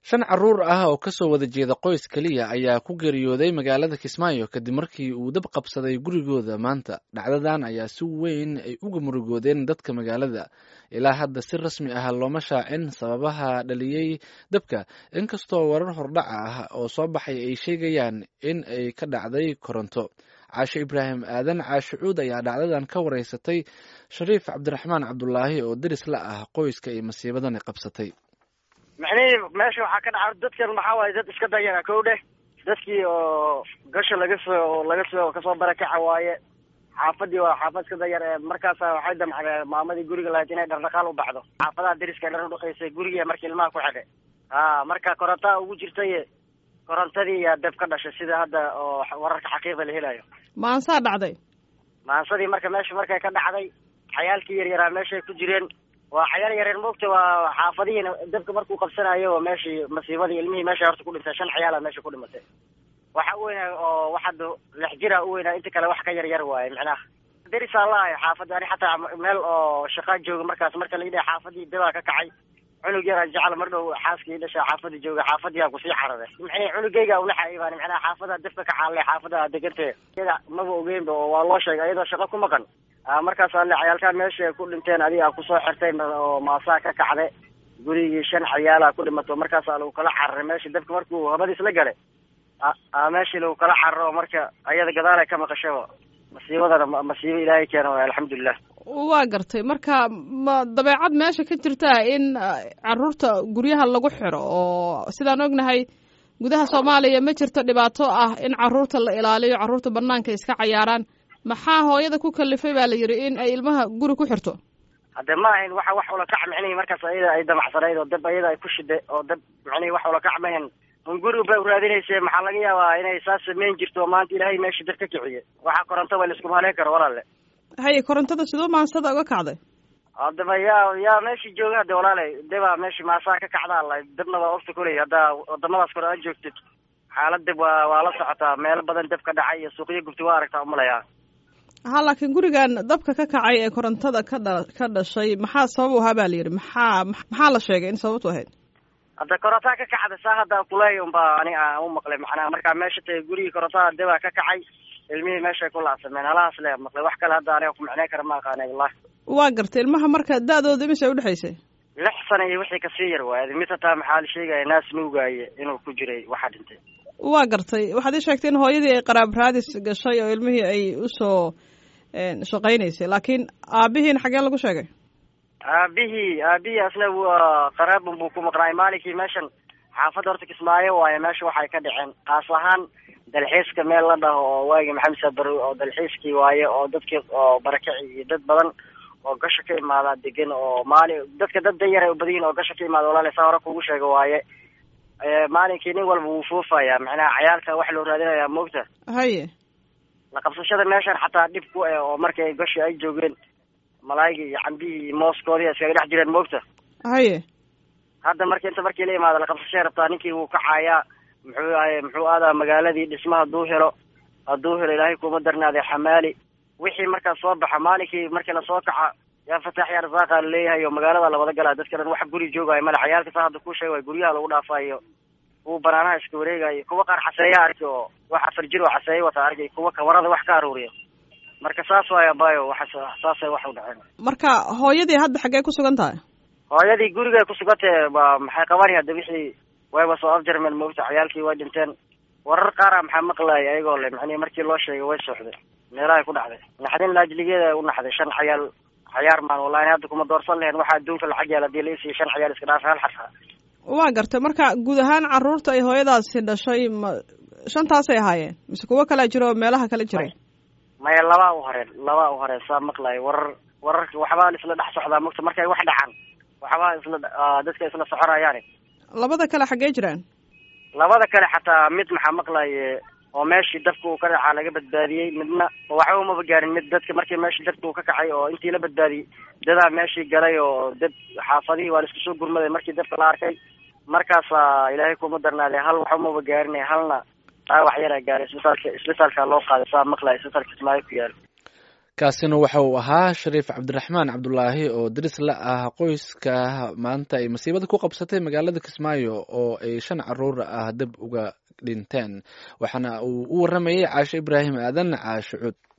Shan carruur ah oo ka soo wada jeeda qoys kaliya ayaa ku geeriyooday magaalada Kismaayo kadib markii uu dab qabsaday gurigooda maanta. Dhacdadan ayaa si weyn ay uga murugoodeen dadka magaalada. Ilaa hadda si rasmi ah looma shaacin sababaha dhaliyay dabka, inkastoo warar hordhac ah oo soo baxay ay sheegayaan in ay ka dhacday koronto. Caashe Ibraahim Aadan Caashe Cuud ayaa dhacdadan ka wareysatay Shariif Cabdiraxmaan Cabdulaahi oo deris la ah qoyska ay masiibadani qabsatay. macnihii meesha waxaa ka dhaca dadkan maxaa waaye dad iska dayana kow dheh dadkii oo gasha kasoo barakaca waaye xaafadii waa xaafad iska dayar ee markaasa waxay damcdeen maamadii guriga lahayd inay dhardhaqaal u baxdo xaafadaha deriska dhar udhaqaysay gurigii markii ilmaha ku xidhay marka korontaa ugu jirtay korontadii yaa dab ka dhashay sida hadda oo wararka xaqiiqa la helayo. maansaa dhacday maansadii markay ka dhacday xayaalkii yaryaraa meeshay ku jireen. waa cayaal yareer moogta waa xaafadihiina dabka markuu qabsanayo oo meeshii masiibadii ilmihii meesha horta ku dhintay 5 ciyaala meesha ku dhimatay. waxa u weynaa oo waxaad 6 jira u weynaa inta kale wax ka yar waaye macnaha deris Allah xaafada ani xataa meel oo shaqo jooga markaas marka la yidhi xaafadii daba ka kacay cunug yar jecel mar dhow xaaskii dhashay xaafadii jooga xaafadii ku sii xaraday maxay cunugayga u laxaybaan macnaha xaafada dabka ka xaalay xaafada degantay iyada maba ogeyn waa loo sheegay iyadoo shaqo ku maqan markaas alle ciyaalka meesha ku dhinteen adiga ku soo xirtay oo maasaa ka kacday gurigii 5 ciyaala ku dhimato markaas lagu kala cararay meesha dabka markuu habadis la galay meesha lagu kala cararo marka ayada gadaal ay ka maqashaba masiibo ilaahay keeno alxamdulillah. waa gartay marka ma dabeecad meesha ka jirta in carruurta guryaha lagu xiro oo sidaan ognahay gudaha Soomaaliya ma jirto dhibaato ah in carruurta la ilaaliyo carruurta banaanka iska ciyaaraan maxaa hooyada ku kalifay baa la yiri in ay ilmaha guri ku xirto hadda ma ahayn wax ula kac macnii markaas ayada ay damacsanayd oo dab ayada ay ku shiday oo dab macnii wax ula kac maahan guri bay raadinaysay maxaa laga yaabaa inay saas sameyn jirto maanta ilaahay meesha dab ka kiciye waxa koronto wala isku maaleen karo walaale hay korontada sidoo maansada uga kacday hadaba yaa meesha jooga hadda walaale daba meesha maasaa ka kacdaa la dabna waa ogta kulay hadda wadamadaas kore aan joogtid xaaladda waa la socotaa meel badan dab ka dhacay iyo suuqyo gubtay waa aragtaa umaleeyaa laakiin gurigan dabka ka kacay ee korontada ka dhashay maxaa sabab u ahaa baa la yidhi maxaa la sheegay in sababtu ahayd hadda korontaa ka kacda saa hadda kuleey unbaa ani aan u maqlay macnaha markaa meesha tay gurigii korontada daba ka kacay ilmihii meeshay ku laacsameen halahaas le maqlay wax kale hadda aniga ku macnay kara ma aqaanay wallahi. waa gartay ilmaha marka da-dooda imise u dhexaysay 6 sano iyo wixii kasii yar waaye mid hataa maxaa la sheegaya naas nuugaaye inuu ku jiray waxa dhintay. waa gartay waxaad ii sheegtay in hooyadii ay qaraab raadis gashay oo ilmihii ay usoo shaqaynaysay laakiin aabihiin xagee lagu sheegay aabihii asna waa qaraabun buu ku maqnaay maalinkii meeshan xaafadda horta Kismaayo waaye meesha waxay ka dhaceen qaas ahaan dalxiiska meel la dhaho oo waagi maxamed sabaro oo dalxiiskii waaye oo dadkii oo barakaci iyo dad badan oo gasho ka imaada degan oo dadka dad yar ay u badan oo gasho ka imaada walaal saa hore kugu sheego waaye maalinkii nin walba wuu fuufaya macnaha ciyaalka wax loo raadinaya moogta haye la qabsashada meeshan xataa dhib ku oo markay gashi ay joogeen malaayga iyo cambihii iyo mooskoodii iskaga dhex jireen moogta haye hadda markii la imaado la qabsashay rabtaa ninkii wuu kacayaa muxuu aadaa magaaladii dhismaha hadduu helo ilaahay kuma darnaaday xamaali wixii markaas soo baxa maalinkii markii lasoo kaca yaa fataax yaa rasaaqa laleeyahay oo magaalada la wada galaa dadka dhan wax guri joogaayo mala ciyaalka saa hadda ku sheegay guryaha lagu dhaafayo kuwa banaanaha iska wareegayo kuwa qaar xaseeya arki oo wax 4 jir oo xaseeya wata arki kuwa kawarada wax ka aruuriyo marka saas waaya baayo saasay wax u dhaceen. marka hooyadii hadda xagee ku sugan tahay hooyadii guriga ku sugantay maxay qabaan hadda wixii wayba soo afjarmeen moogta ciyaalkii way dhinteen warar qaar maxaa maqlaay ayagoo le macnii markii loo sheegay way sooxday meelaha ku dhacday naxdin laajligeeda u naxday 5 ciyaar maan wallahi hadda kuma doorsan lahayn waxa adduunka lacag yaala hadii la isii 5 ciyaar iska dhaaf hal xarfa. waa gartay marka guud ahaan carruurta ay hooyadaasi dhashay 5taasay ahaayeen mise kuwo kale jiro meelaha kale jiray maya laba u horeen saa maqlaay wararka waxbaa isla dhex socdaa moogta markay wax dhacaan waxbaa isla dadka isla socorayaan. labada kale xagee jiraan labada kale xataa mid maxaa maqlaay oo meeshii dabka uu ka dhacaa laga badbaadiyey midna waxba uma gaarin mid dadka markii meeshii dabka uu ka kacay oo intii la badbaadiyey dadaa meeshii galay oo dad xaafadihii waa la isku soo gurmaday markii dabka la arkay markaas ilaahay kuma darnaaday hal wax uma gaarin halna wax yar ay gaaray isbitaalka loo qaaday saa maqlaay isbitaalka Kismaayo ku yaal. kaasina waxa uu ahaa Shariif Cabdiraxmaan Cabdulaahi oo daris la ah qoyska maanta ay masiibada ku qabsatay magaalada Kismaayo oo ay 5 caruur ah dab uga dhinteen waxaana uu u waramayay Caasho Ibraahim Aadan Caasho Cud.